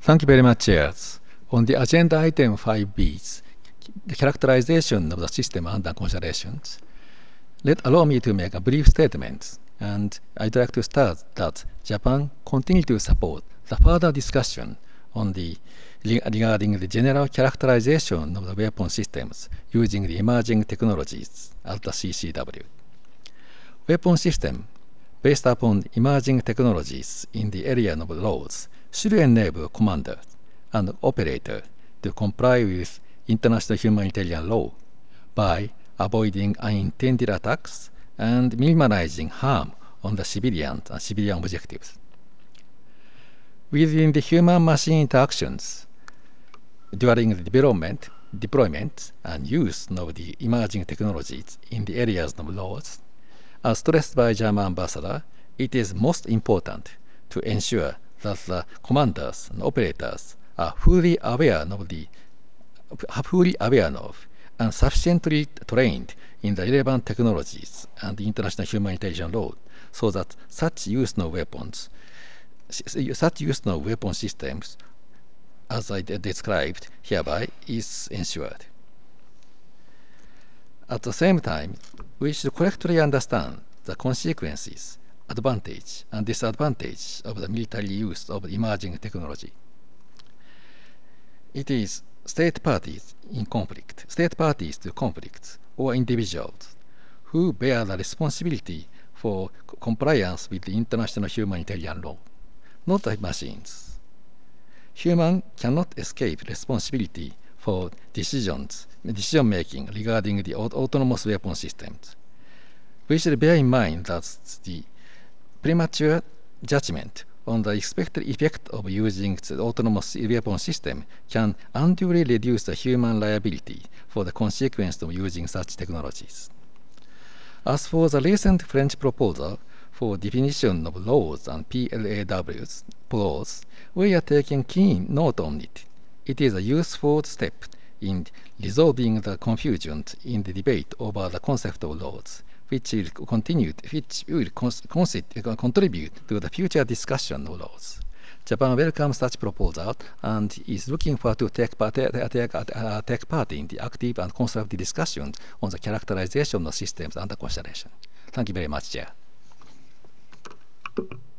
Thank you very much, Chairs. On the agenda item 5B, the characterization of the system under consideration, allow me to make a brief statement. And I'd like to start that Japan continues to support the further discussion on regarding the general characterization of the weapon systems using the emerging technologies at the CCW. Weapon system based upon emerging technologies in the area of laws should enable commander and operator to comply with international humanitarian law by avoiding unintended attacks and minimizing harm on the civilians and civilian objectives. Within the human-machine interactions, during the development, deployment, and use of the emerging technologies in the areas of laws, as stressed by German ambassador, it is most important to ensure that the commanders and operators are fully aware of and sufficiently trained in the relevant technologies and international humanitarian law, so that such use of weapon systems, as I described hereby, is ensured. At the same time, we should correctly understand the consequences, advantage, and disadvantage of the military use of emerging technology. It is state parties to conflicts, or individuals who bear the responsibility for compliance with the international humanitarian law, not the machines. Humans cannot escape responsibility for decision-making regarding the autonomous weapon systems. We should bear in mind that the premature judgment on the expected effect of using the autonomous weapon system can unduly reduce the human liability for the consequence of using such technologies. As for the recent French proposal for definition of laws and PLAWs, we are taking keen note on it. It is a useful step in resolving the confusion in the debate over the concept of laws, which will contribute to the future discussion of laws. Japan welcomes such proposal and is looking forward to take part in the active and constructive discussions on the characterization of systems under consideration. Thank you very much, Chair.